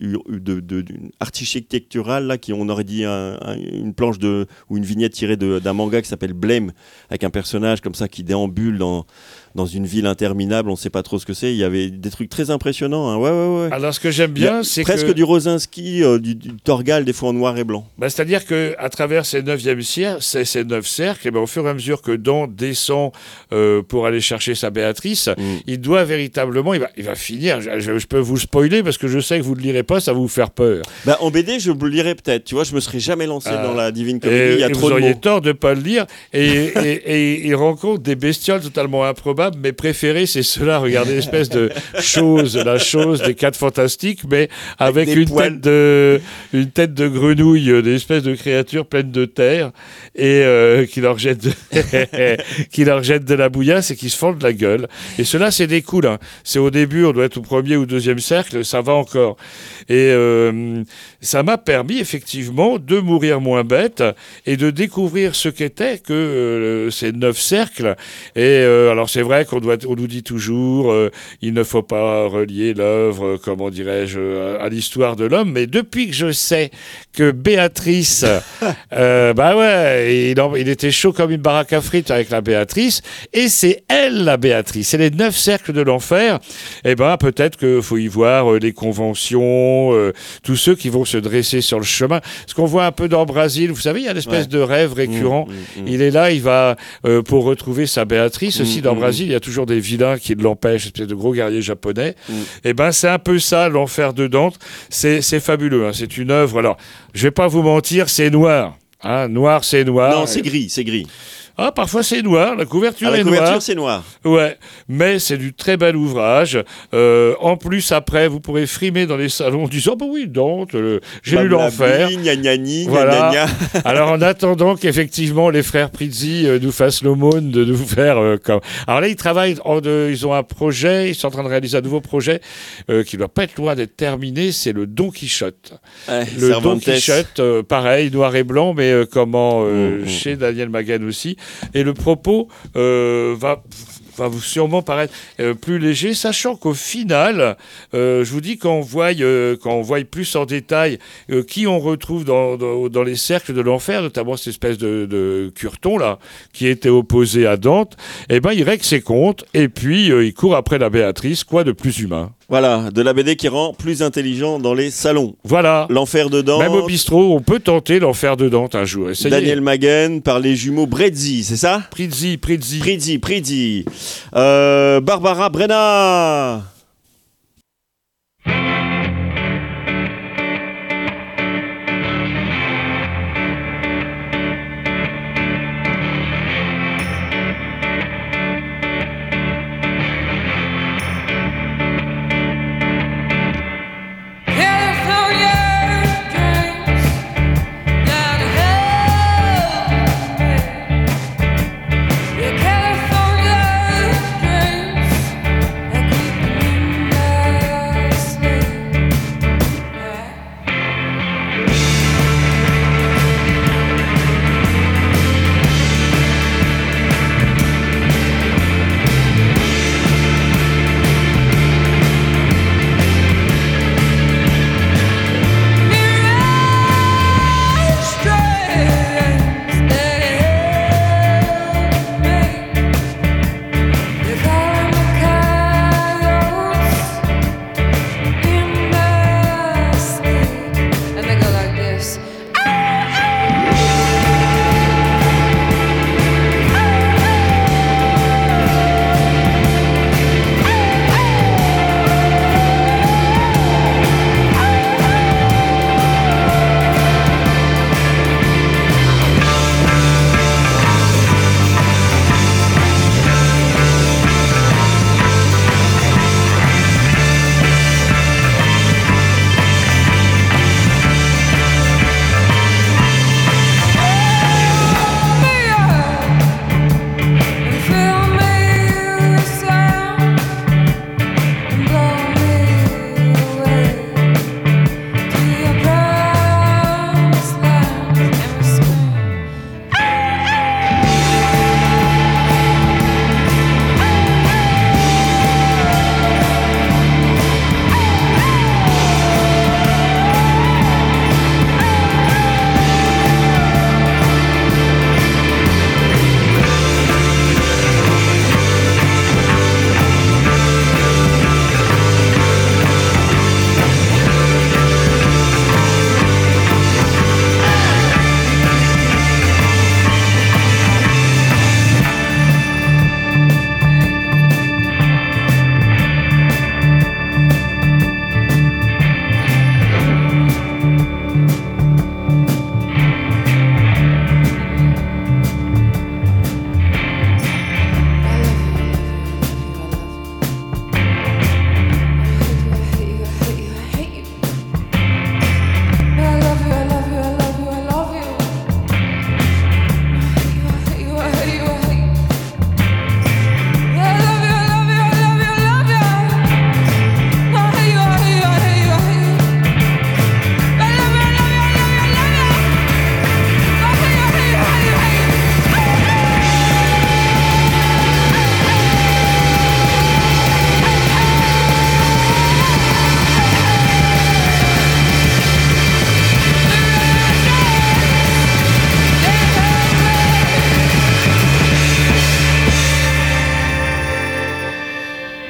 architectural là, on aurait dit une planche ou une vignette tirée d'un manga qui s'appelle Blame, avec un personnage comme ça qui déambule dans une ville interminable, on ne sait pas trop ce que c'est. Il y avait des trucs très impressionnants. Hein. Ouais. Alors, ce que j'aime bien, c'est presque du Rosinski, du Torgal, des fois en noir et blanc. C'est-à-dire qu'à travers ces 9 cercles, au fur et à mesure que Dan descend pour aller chercher sa Béatrice, il doit véritablement... Il va finir. Je peux vous spoiler parce que je sais que vous ne le lirez pas, ça va vous faire peur. En BD, je le lirai peut-être. Tu vois, je ne me serais jamais lancé dans la Divine Comédie. Il y a trop de mots. Vous auriez tort de ne pas le lire. Et il rencontre des bestioles totalement improbables improbable. Mes préférés, c'est ceux-là. Regardez l'espèce de la chose des 4 Fantastiques, mais avec une tête de grenouille, des espèces de créatures pleines de terre, et qui leur jettent de la bouillasse et qui se fendent la gueule. Et ceux-là, c'est des cools. Hein. C'est au début, on doit être au premier ou deuxième cercle, ça va encore. Et ça m'a permis effectivement de mourir moins bête et de découvrir ce qu'était que ces 9 cercles. Et alors c'est vrai on nous dit toujours il ne faut pas relier l'œuvre, comment dirais-je, à l'histoire de l'homme. Mais depuis que je sais que Béatrice, il était chaud comme une baraque à frites avec la Béatrice, et c'est elle la Béatrice. C'est les 9 cercles de l'enfer. Et peut-être qu'il faut y voir les conventions, tous ceux qui vont se dresser sur le chemin. Ce qu'on voit un peu dans Brasil, vous savez, il y a l'espèce de rêve récurrent. Il est là, il va pour retrouver sa Béatrice. Aussi, dans Brasil, il y a toujours des vilains qui l'empêchent, espèce de gros guerriers japonais. Et c'est un peu ça, l'enfer de Dante. C'est fabuleux. Hein. C'est une œuvre. Alors, je vais pas vous mentir, c'est noir. Hein, noir, c'est noir. Non, c'est gris. Ah, parfois c'est noir, la couverture est noire. La couverture, c'est noir. Ouais, mais c'est du très bel ouvrage. En plus, après, vous pourrez frimer dans les salons en disant « Bah oui, Dante, j'ai lu l'enfer. » Voilà. Alors, en attendant qu'effectivement les frères Prizzi nous fassent l'aumône de nous faire comme... Alors là, ils travaillent, ils ont un projet, ils sont en train de réaliser un nouveau projet qui ne doit pas être loin d'être terminé, c'est le Don Quichotte. Le Don Quichotte, pareil, noir et blanc, mais chez Daniel Maguen aussi. Et le propos va vous sûrement paraître plus léger, sachant qu'au final, je vous dis, quand on voit plus en détail qui on retrouve dans les cercles de l'enfer, notamment cette espèce de Curton là, qui était opposé à Dante, il règle ses comptes et puis il court après la Béatrice, quoi de plus humain. Voilà, de la BD qui rend plus intelligent dans les salons. Voilà. L'enfer de Dante. Même au bistrot, on peut tenter l'enfer de Dante un jour. Essayez. Daniel Maguen par les jumeaux Bredzi, c'est ça ? Prizzi. Barbara Brenna. California dreams that keep me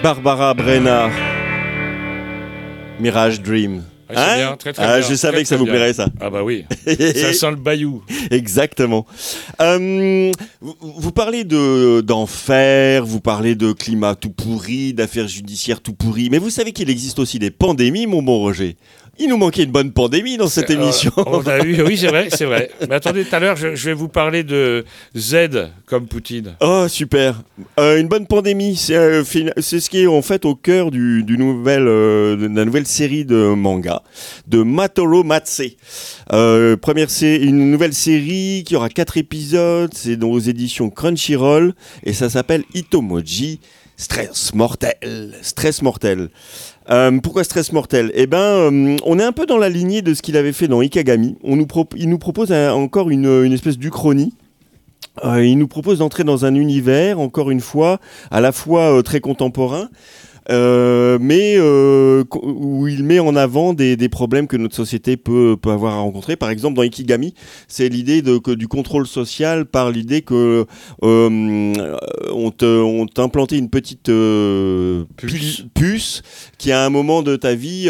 Barbara Brenna, Mirage Dream. Ah, c'est bien, très bien. Je savais que ça vous plairait, ça. Ah bah oui, ça sent le bayou. Exactement. Vous parlez d'enfer, vous parlez de climat tout pourri, d'affaires judiciaires tout pourries, mais vous savez qu'il existe aussi des pandémies, mon bon Roger. Il nous manquait une bonne pandémie dans cette émission. On a eu, oui, c'est vrai. Mais attendez, tout à l'heure, je vais vous parler de Z comme Poutine. Oh, super. Une bonne pandémie, c'est ce qui est en fait au cœur de la nouvelle série de manga de Matoro Matse. Une nouvelle série qui aura 4 épisodes, c'est aux éditions Crunchyroll et ça s'appelle Itomoji Stress mortel. Pourquoi Stress mortel ? Eh ben, on est un peu dans la lignée de ce qu'il avait fait dans Ikagami. Il nous propose encore une espèce d'uchronie. Il nous propose d'entrer dans un univers, encore une fois, à la fois très contemporain, mais où il met en avant des problèmes que notre société peut avoir à rencontrer. Par exemple, dans Ikigami, c'est l'idée du contrôle social par l'idée que on t'implantait une petite puce qui, à un moment de ta vie,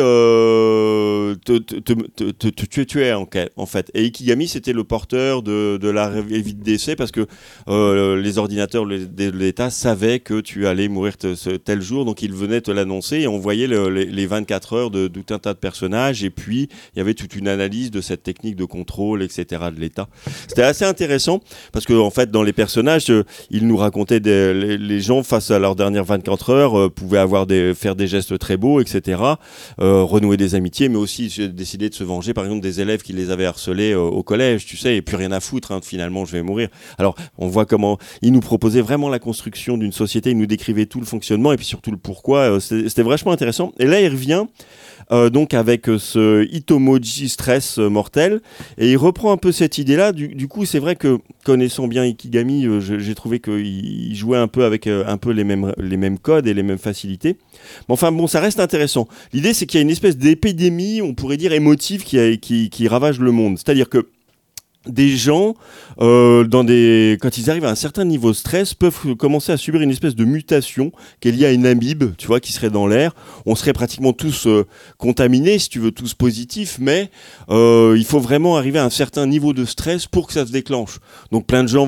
te tuait en fait. Et Ikigami, c'était le porteur de l'arrêt de décès parce que les ordinateurs de l'État savaient que tu allais mourir tel jour, donc ils venaient te l'annoncer et on voyait les 24 heures de tout un tas de personnages et puis il y avait toute une analyse de cette technique de contrôle, etc. de l'État. C'était assez intéressant parce que en fait dans les personnages, ils nous racontaient les gens face à leurs dernières 24 heures pouvaient faire des gestes très beaux, etc. Renouer des amitiés, mais aussi décider de se venger par exemple des élèves qui les avaient harcelés au collège, tu sais, et plus rien à foutre, finalement je vais mourir. Alors on voit comment ils nous proposaient vraiment la construction d'une société, ils nous décrivaient tout le fonctionnement et puis surtout le pourquoi. C'était vachement intéressant. Et là, il revient donc avec ce Itomoji Stress mortel et il reprend un peu cette idée-là. Du coup, c'est vrai que connaissant bien Ikigami, j'ai trouvé qu'il jouait un peu avec un peu les mêmes codes et les mêmes facilités. Mais enfin, bon, ça reste intéressant. L'idée, c'est qu'il y a une espèce d'épidémie, on pourrait dire émotive, qui ravage le monde. C'est-à-dire que des gens, quand ils arrivent à un certain niveau de stress, peuvent commencer à subir une espèce de mutation qui est liée à une amibe, tu vois, qui serait dans l'air. On serait pratiquement tous contaminés, si tu veux, tous positifs, mais il faut vraiment arriver à un certain niveau de stress pour que ça se déclenche. Donc plein de gens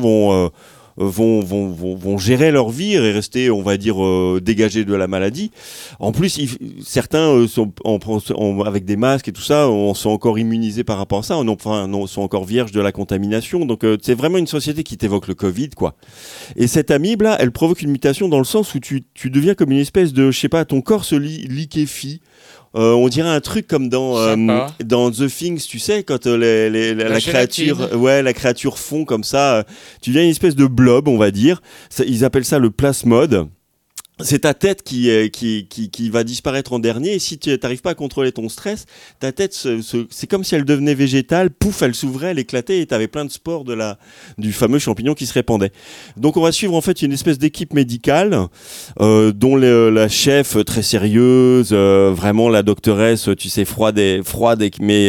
vont gérer leur vie et rester, on va dire, dégagés de la maladie. En plus, certains sont avec des masques et tout ça, sont encore immunisés par rapport à ça, sont encore vierges de la contamination. Donc c'est vraiment une société qui t'évoque le Covid, quoi. Et cette amibe-là, elle provoque une mutation dans le sens où tu deviens comme une espèce de, je sais pas, ton corps se liquéfie. On dirait un truc comme dans The Things, tu sais, quand la créature fond comme ça, tu deviens une espèce de blob, on va dire. Ils appellent ça le plasmode. C'est ta tête qui va disparaître en dernier et si tu n'arrives pas à contrôler ton stress, ta tête, c'est comme si elle devenait végétale, pouf, elle s'ouvrait, elle éclatait et tu avais plein de spores du fameux champignon qui se répandait. Donc on va suivre en fait une espèce d'équipe médicale dont la chef très sérieuse, vraiment la doctoresse, tu sais, froide mais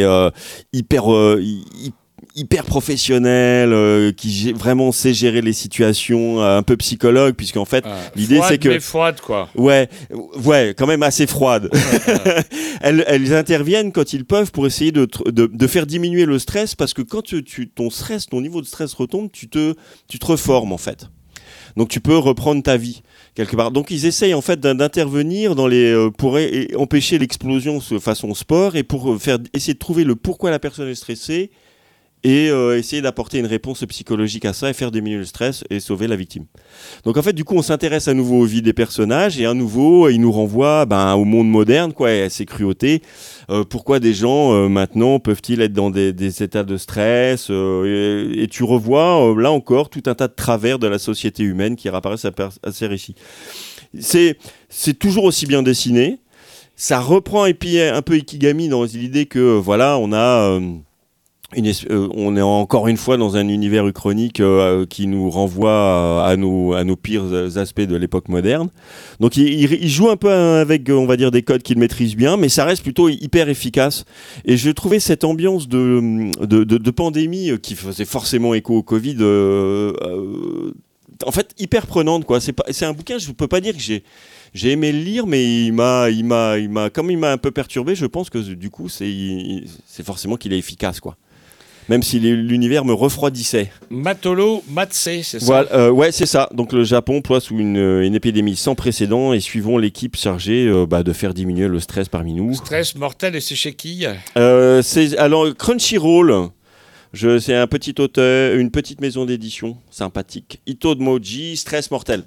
hyper professionnel, qui vraiment sait gérer les situations, un peu psychologue, puisqu'en fait, l'idée c'est que... Mais froide, quoi. Ouais, quand même assez froide. Elles interviennent quand ils peuvent pour essayer de faire diminuer le stress, parce que quand ton niveau de stress retombe, tu te reformes, en fait. Donc tu peux reprendre ta vie quelque part. Donc ils essayent en fait d'intervenir pour empêcher l'explosion de façon sport et pour essayer de trouver le pourquoi la personne est stressée et essayer d'apporter une réponse psychologique à ça et faire diminuer le stress et sauver la victime. Donc en fait, du coup, on s'intéresse à nouveau aux vies des personnages et à nouveau, il nous renvoie au monde moderne, quoi, et à ses cruautés. Pourquoi des gens, maintenant, peuvent-ils être dans des états de stress et tu revois, là encore, tout un tas de travers de la société humaine qui réapparaissent à ces récits. C'est toujours aussi bien dessiné. Ça reprend et puis un peu Ikigami dans l'idée que, voilà, on a... on est encore une fois dans un univers uchronique qui nous renvoie à nos pires aspects de l'époque moderne. Donc il joue un peu avec, on va dire, des codes qu'il maîtrise bien, mais ça reste plutôt hyper efficace. Et je trouvais cette ambiance de pandémie qui faisait forcément écho au Covid, en fait hyper prenante, quoi. C'est un bouquin, je peux pas dire que J'ai aimé le lire, mais comme il m'a un peu perturbé, je pense que du coup, c'est forcément qu'il est efficace, quoi. Même si l'univers me refroidissait. Matolo Matse, c'est ça? Voilà, ouais, c'est ça. Donc le Japon ploie sous une épidémie sans précédent et suivons l'équipe chargée de faire diminuer le stress parmi nous. Stress mortel, et c'est chez qui? Alors Crunchyroll. C'est un petit auteur, une petite maison d'édition sympathique. Ito de Moji, Stress mortel.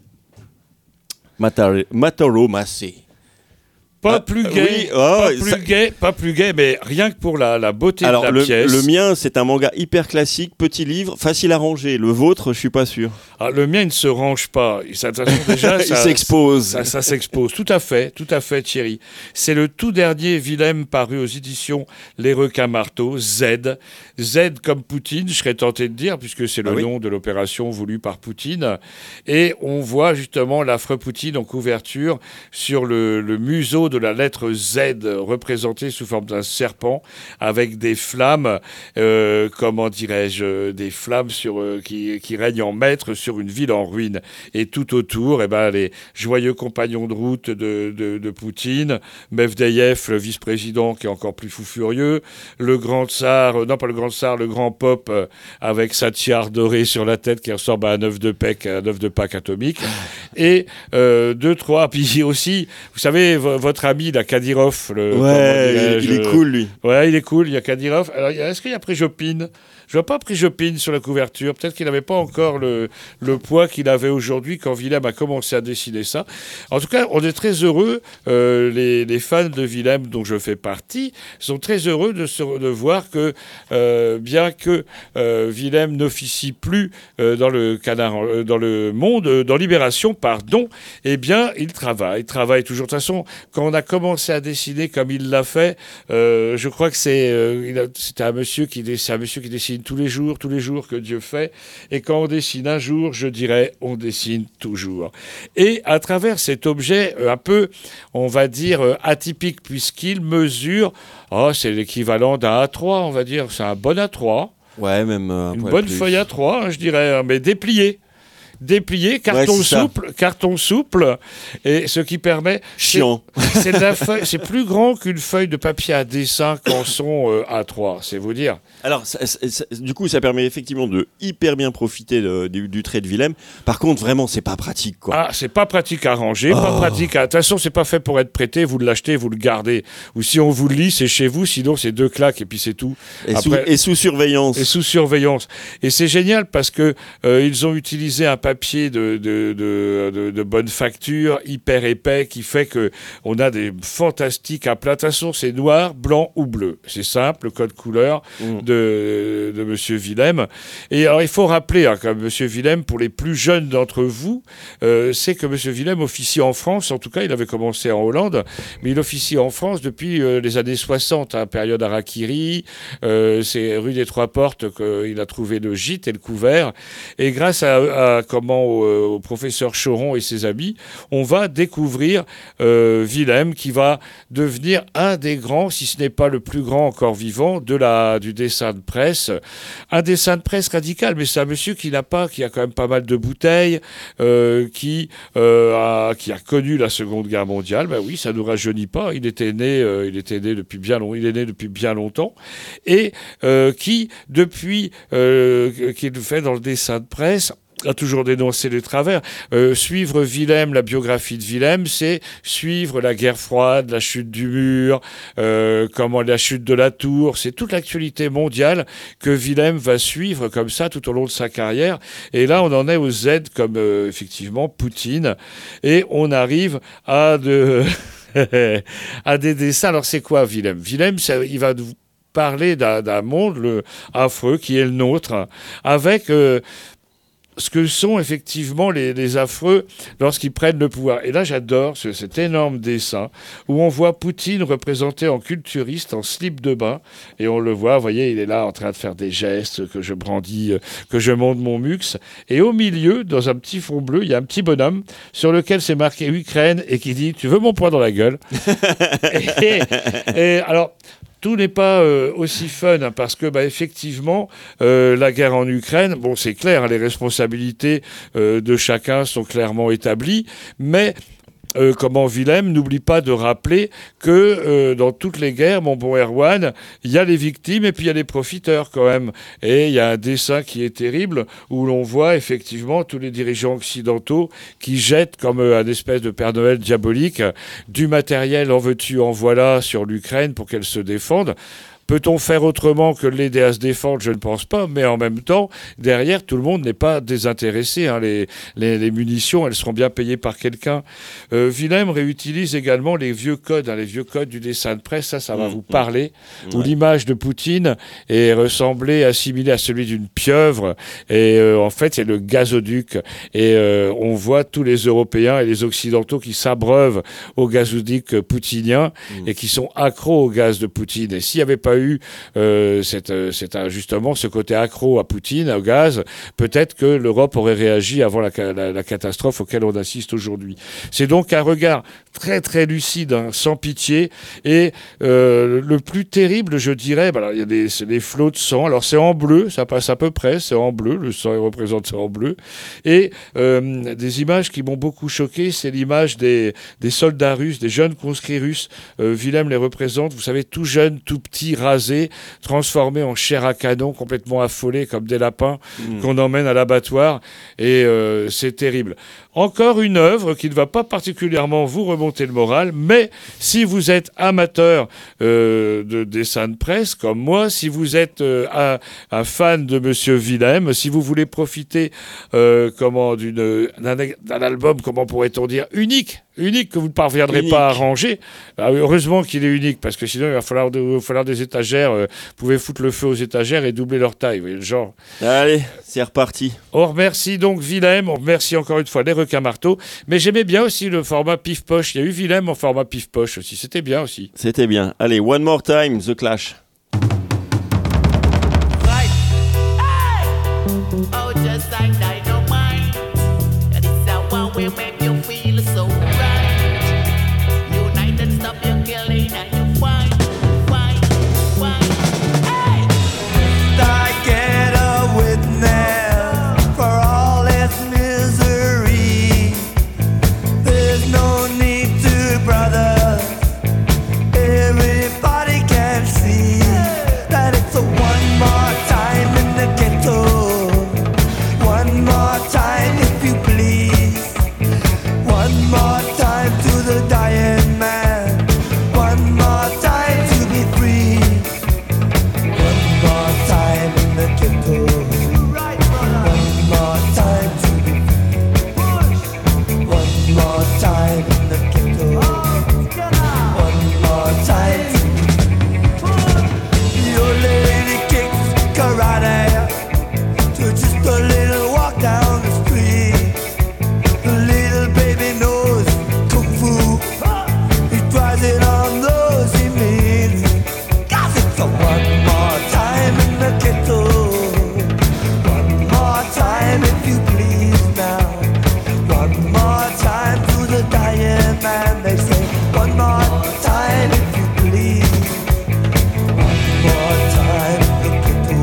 Mataro Masse. Pas plus gay, pas plus gay, mais rien que pour la beauté de la pièce. Le mien, c'est un manga hyper classique, petit livre, facile à ranger. Le vôtre, je suis pas sûr. Ah, le mien, il ne se range pas. Déjà, il s'expose. Ça s'expose. Tout à fait, Thierry. C'est le tout dernier Willem paru aux éditions Les Requins Marteaux, Z. Z comme Poutine, je serais tenté de dire, puisque c'est le nom de l'opération voulue par Poutine. Et on voit justement l'affreux Poutine en couverture sur le museau de la lettre Z représentée sous forme d'un serpent avec des flammes, comment dirais-je, des flammes qui règnent en maître sur une ville en ruine. Et tout autour, les joyeux compagnons de route de Poutine, Medvedev, le vice-président qui est encore plus fou furieux, le grand tsar, non pas le grand tsar, le grand pop avec sa tiare dorée sur la tête qui ressemble à un œuf de Pâques atomique. Et deux, trois, puis aussi, vous savez, votre ami, la Kadyrov. Il est cool, lui. Ouais, il est cool, il y a Kadyrov. Alors, est-ce qu'il y a Prigopine ? Je vois pas Prigopine sur la couverture. Peut-être qu'il n'avait pas encore le poids qu'il avait aujourd'hui quand Willem a commencé à dessiner ça. En tout cas, on est très heureux. Les fans de Willem, dont je fais partie, sont très heureux de voir que, bien que Willem n'officie plus dans le monde, dans Libération, pardon, eh bien, il travaille toujours. De toute façon, quand on a commencé à dessiner comme il l'a fait, je crois que c'était un monsieur qui dessine tous les jours que Dieu fait. Et quand on dessine un jour, je dirais, on dessine toujours. Et à travers cet objet un peu, on va dire, atypique, puisqu'il mesure, c'est l'équivalent d'un A3, on va dire, c'est un bon A3. Ouais, même une bonne feuille A3, je dirais, mais dépliée. Carton souple, et ce qui permet... Chiant. C'est de la feuille, c'est plus grand qu'une feuille de papier à dessin qu'en son A3, c'est vous dire. Alors, du coup, ça permet effectivement de hyper bien profiter du trait de Willem. Par contre, vraiment, c'est pas pratique, quoi. Ah, c'est pas pratique à ranger, pas pratique à... De toute façon, c'est pas fait pour être prêté, vous l'achetez, vous le gardez. Ou si on vous le lit, c'est chez vous, sinon c'est 2 claques et puis c'est tout. Et sous surveillance. Et c'est génial parce que ils ont utilisé un papier de bonne facture, hyper épais, qui fait que on a des fantastiques aplats. De toute façon, c'est noir, blanc ou bleu. C'est simple, le code couleur de Monsieur Willem. Et alors, il faut rappeler, comme Monsieur Willem, pour les plus jeunes d'entre vous, c'est que Monsieur Willem officie en France. En tout cas, il avait commencé en Hollande, mais il officie en France depuis les années 60, période Harakiri. C'est rue des Trois Portes qu'il a trouvé le gîte et le couvert. Et grâce au professeur Choron et ses amis, on va découvrir Willem, qui va devenir un des grands, si ce n'est pas le plus grand encore vivant, du dessin de presse. Un dessin de presse radical, mais c'est un monsieur qui a quand même pas mal de bouteilles, qui a connu la Seconde Guerre mondiale. Ben oui, ça ne nous rajeunit pas. Il est né depuis bien longtemps, et qui, depuis qu'il fait dans le dessin de presse, a toujours dénoncé les travers. Suivre Willem, la biographie de Willem, c'est suivre la guerre froide, la chute du mur, la chute de la tour. C'est toute l'actualité mondiale que Willem va suivre comme ça tout au long de sa carrière. Et là, on en est au Z comme effectivement Poutine. Et on arrive à des dessins. Alors, c'est quoi Willem ? Willem, il va vous parler d'un monde affreux qui est le nôtre, avec... ce que sont effectivement les affreux lorsqu'ils prennent le pouvoir. Et là, j'adore cet énorme dessin où on voit Poutine représenté en culturiste, en slip de bain, et on le voit, vous voyez, il est là en train de faire des gestes que je brandis, que je monte mon mux. Et au milieu, dans un petit fond bleu, il y a un petit bonhomme sur lequel c'est marqué Ukraine et qui dit « Tu veux mon poing dans la gueule ?» et alors... Tout n'est pas aussi fun, parce que effectivement, la guerre en Ukraine, c'est clair, les responsabilités de chacun sont clairement établies, mais Willem n'oublie pas de rappeler que dans toutes les guerres, mon bon Erwan, il y a les victimes et puis il y a les profiteurs quand même. Et il y a un dessin qui est terrible où l'on voit effectivement tous les dirigeants occidentaux qui jettent comme un espèce de Père Noël diabolique du matériel en veux-tu, en voilà sur l'Ukraine pour qu'elle se défende. Peut-on faire autrement que l'aider à se défendre? Je ne pense pas, mais en même temps, derrière, tout le monde n'est pas désintéressé. Hein. Les munitions, elles seront bien payées par quelqu'un. Willem réutilise également les vieux codes du dessin de presse, ça va vous parler, où l'image de Poutine est ressemblée, assimilée à celui d'une pieuvre, et en fait, c'est le gazoduc. Et on voit tous les Européens et les Occidentaux qui s'abreuvent au gazoduc poutinien et qui sont accros au gaz de Poutine. Et s'il n'y avait pas eu justement ce côté accro à Poutine, au gaz, peut-être que l'Europe aurait réagi avant la catastrophe auquel on assiste aujourd'hui. C'est donc un regard très très lucide, hein, sans pitié, et le plus terrible, je dirais, il y a des flots de sang. Alors c'est en bleu, ça passe à peu près, c'est en bleu, le sang est représenté en bleu, et des images qui m'ont beaucoup choqué, c'est l'image des soldats russes, des jeunes conscrits russes. Willem les représente, vous savez, tout jeunes, tout petits, rasés, transformés en chair à canon, complètement affolés comme des lapins qu'on emmène à l'abattoir, et c'est terrible. Encore une œuvre qui ne va pas particulièrement vous remonter le moral, mais si vous êtes amateur de dessin de presse comme moi, si vous êtes un fan de Monsieur Willem, si vous voulez profiter d'un album, comment pourrait-on dire, unique que vous ne parviendrez pas à ranger. Heureusement qu'il est unique, parce que sinon il va falloir des étagères. Vous pouvez foutre le feu aux étagères et doubler leur taille, vous voyez le genre. Allez, c'est reparti. On remercie donc Willem, on remercie encore une fois les requins marteaux, mais j'aimais bien aussi le format pif-poche. Il y a eu Willem en format pif-poche aussi, c'était bien aussi. C'était bien. Allez, One More Time, The Clash. Right. Hey! Oh, just like dynamite. And it's that one will make you feel so right. Unite and stop your killing and you fight. Hey! I get a witness for all its misery. There's no need to, brothers. Everybody can see that it's a one more time in the ghetto. One more time, if you please. One more time to the dying man. One more time to be free. One more time in the ghetto. One more time to be free. One more time in the ghetto. One more time to be free. Your lady kicks karate to just a little walk down the street. The little baby knows kung fu. He tries it on those he meets. 'Cause it's a one more time in the ghetto. One more time, if you please now. One more time to the dying man. They say one more time, if you please. One more time in the ghetto.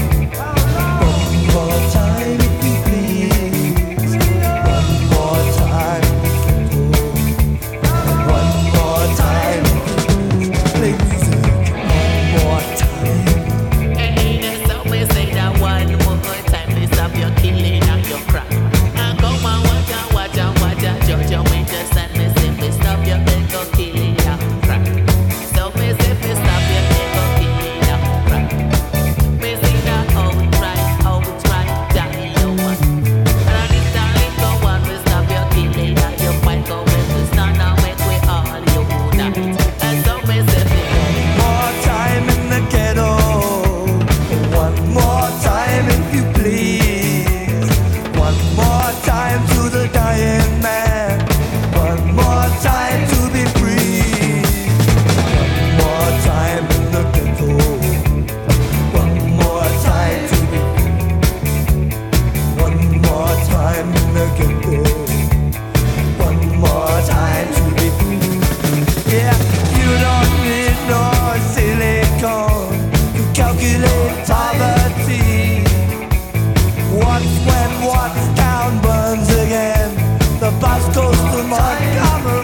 One more time, if you please. One more time in the ghetto. One more time, if you please. Play music. One more time. Hey, there's always say that one more time. Please stop your killing and your crap. And come on, watch out, judge your wages and me say, please stop your ego killing and crap. So me say, please stop your ego killing and crap. Me say that outright, daddy, you want. And this darling go on, we stop your killing and your fight go with we stand and make we all unite. And so me say, More time in the ghetto. One more time, if you please. One more time to the dying man. One more time to be free. One more time in the ghetto. One more time to be free. One more time in the ghetto. One more time to be free. Yeah, you don't need no silicone to calculate poverty. What's when what's down burns again. The bus goes to Montgomery.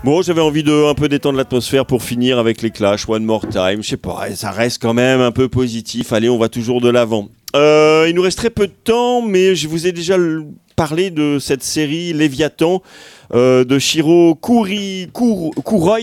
Bon, j'avais envie de un peu détendre l'atmosphère pour finir avec les Clash, One More Time. Je sais pas, ça reste quand même un peu positif. Allez, on va toujours de l'avant. Il nous reste très peu de temps, mais je vous ai déjà parlé de cette série Léviathan de Shiro Kuroy.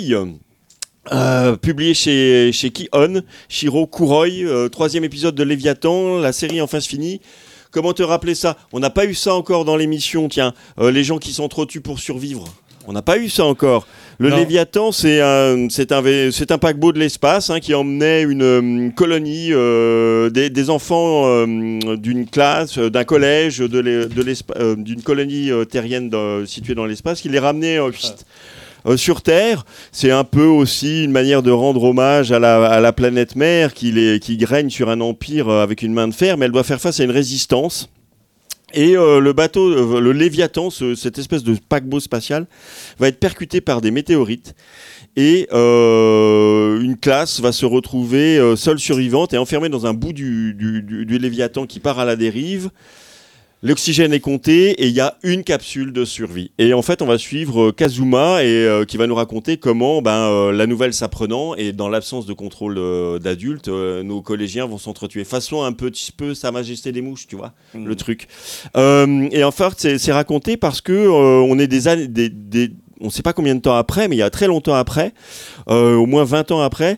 Publié chez Ki-On, Shiro Kuroy, 3e épisode de Léviathan, la série enfin se finit. Comment te rappeler ça ? On n'a pas eu ça encore dans l'émission, tiens, les gens qui sont trop tués pour survivre. On n'a pas eu ça encore. Le Non. Léviathan, c'est un paquebot de l'espace qui emmenait une colonie, des enfants d'une classe, d'un collège, d'une colonie terrienne située dans l'espace, qui les ramenait sur Terre. C'est un peu aussi une manière de rendre hommage à la planète mère qui règne sur un empire avec une main de fer, mais elle doit faire face à une résistance. Et le bateau, le Léviathan, cette espèce de paquebot spatial, va être percuté par des météorites. Et une classe va se retrouver seule survivante et enfermée dans un bout du Léviathan qui part à la dérive. L'oxygène est compté et il y a une capsule de survie. Et en fait, on va suivre Kazuma qui va nous raconter comment la nouvelle s'apprenant et dans l'absence de contrôle d'adultes, nos collégiens vont s'entretuer. Façon un petit peu Sa Majesté des Mouches, tu vois, le truc. Et en fait, c'est raconté parce que on est des années... On ne sait pas combien de temps après, mais il y a très longtemps après, au moins 20 ans après,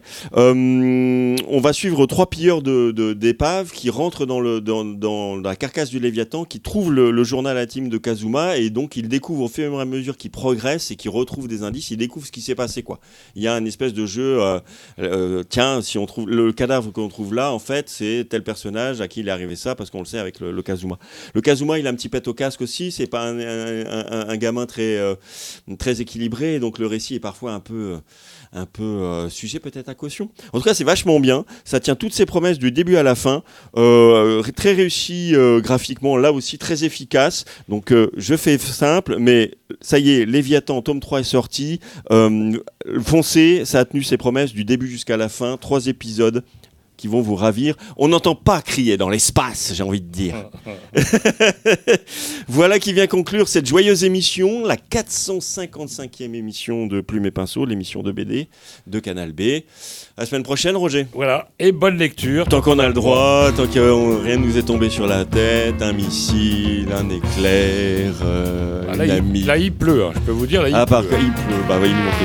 on va suivre 3 pilleurs d'épaves qui rentrent dans la carcasse du Léviathan, qui trouvent le journal intime de Kazuma, et donc ils découvrent au fur et à mesure qu'ils progressent et qu'ils retrouvent des indices, ils découvrent ce qui s'est passé, quoi. Il y a une espèce de jeu, tiens, si on trouve le cadavre qu'on trouve là, en fait, c'est tel personnage à qui il est arrivé ça, parce qu'on le sait avec le Kazuma. Le Kazuma, il a un petit pet au casque aussi, c'est pas un gamin très équilibré, donc le récit est parfois un peu sujet peut-être à caution. En tout cas, c'est vachement bien, ça tient toutes ses promesses du début à la fin, très réussi graphiquement, là aussi très efficace. Donc je fais simple, mais ça y est, Léviathan tome 3 est sorti, foncez, ça a tenu ses promesses du début jusqu'à la fin, 3 épisodes qui vont vous ravir. On n'entend pas crier dans l'espace, j'ai envie de dire. Voilà qui vient conclure cette joyeuse émission, la 455e émission de Plume et Pinceau, l'émission de BD de Canal B. À la semaine prochaine, Roger. Voilà, et bonne lecture. Tant qu'on a le droit, tant que rien ne nous est tombé sur la tête, un missile, un éclair, Là, il pleut, je peux vous dire, là, il pleut. Il pleut, il nous manque